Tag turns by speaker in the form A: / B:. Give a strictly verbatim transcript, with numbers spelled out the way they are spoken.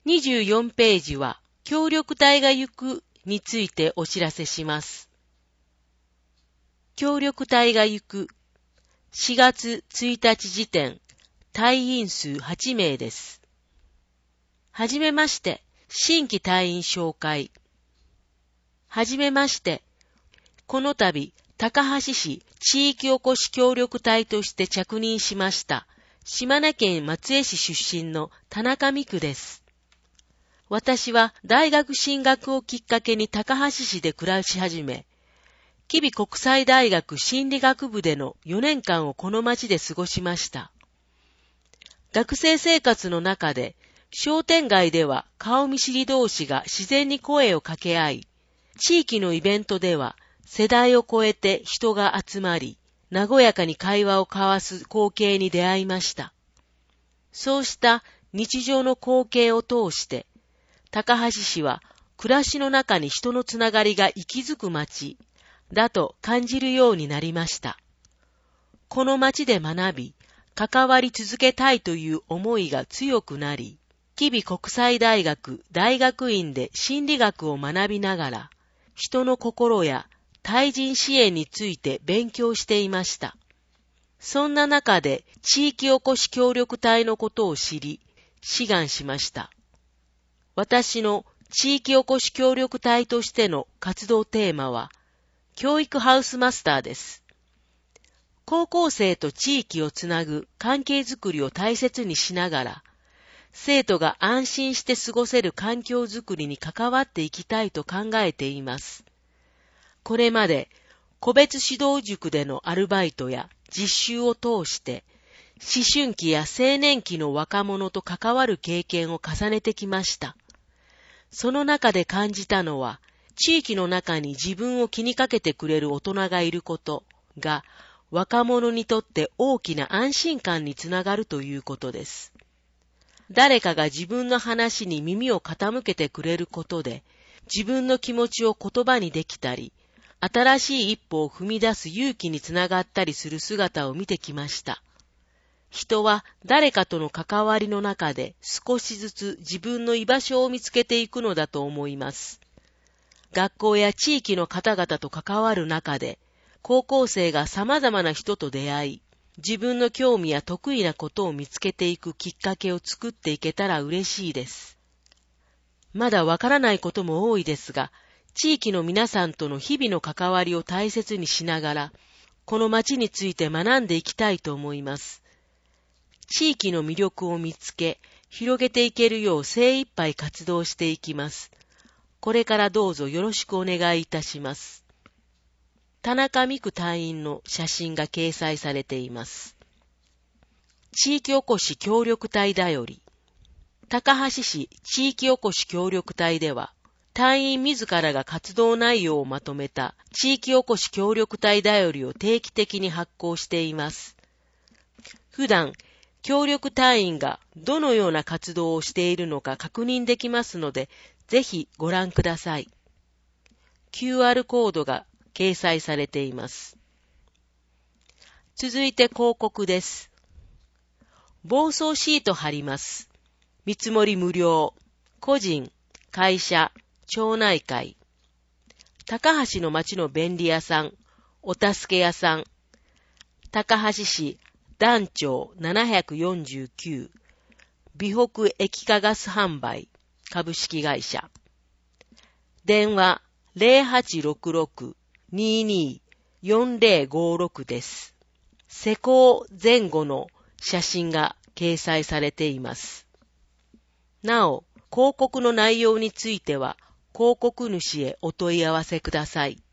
A: にじゅうよんページは、協力隊が行くについてお知らせします。協力隊が行く。しがつついたち時点、隊員数はちめいです。はじめまして、新規隊員紹介。はじめまして、この度、高梁市地域おこし協力隊として着任しました、島根県松江市出身の田中美久です。私は大学進学をきっかけに高梁市で暮らし始め、吉備国際大学心理学部でのよねんかんをこの町で過ごしました。学生生活の中で、商店街では顔見知り同士が自然に声を掛け合い、地域のイベントでは世代を超えて人が集まり、和やかに会話を交わす光景に出会いました。そうした日常の光景を通して、高梁市は暮らしの中に人のつながりが息づく町だと感じるようになりました。この町で学び、関わり続けたいという思いが強くなり、吉備国際大学大学院で心理学を学びながら、人の心や対人支援について勉強していました。そんな中で地域おこし協力隊のことを知り、志願しました。私の地域おこし協力隊としての活動テーマは、教育ハウスマスターです。高校生と地域をつなぐ関係づくりを大切にしながら、生徒が安心して過ごせる環境づくりに関わっていきたいと考えています。これまで個別指導塾でのアルバイトや実習を通して、思春期や青年期の若者と関わる経験を重ねてきました。その中で感じたのは、地域の中に自分を気にかけてくれる大人がいることが、若者にとって大きな安心感につながるということです。誰かが自分の話に耳を傾けてくれることで、自分の気持ちを言葉にできたり、新しい一歩を踏み出す勇気につながったりする姿を見てきました。人は誰かとの関わりの中で少しずつ自分の居場所を見つけていくのだと思います。学校や地域の方々と関わる中で、高校生が様々な人と出会い、自分の興味や得意なことを見つけていくきっかけを作っていけたら嬉しいです。まだわからないことも多いですが、地域の皆さんとの日々の関わりを大切にしながら、この町について学んでいきたいと思います。地域の魅力を見つけ、広げていけるよう精一杯活動していきます。これからどうぞよろしくお願いいたします。田中美久隊員の写真が掲載されています。地域おこし協力隊だより。高梁市地域おこし協力隊では、隊員自らが活動内容をまとめた地域おこし協力隊だよりを定期的に発行しています。普段、協力隊員がどのような活動をしているのか確認できますので、ぜひご覧ください。キューアール コードが掲載されています。続いて広告です。防草シート貼ります。見積もり無料。個人、会社、町内会。高梁の町の便利屋さん、お助け屋さん。高梁市団町ななひゃくよんじゅうきゅう、美北液化ガス販売株式会社。電話 ゼロはちろくろく にーにー よんゼロごろく です。施工前後の写真が掲載されています。なお、広告の内容については広告主へお問い合わせください。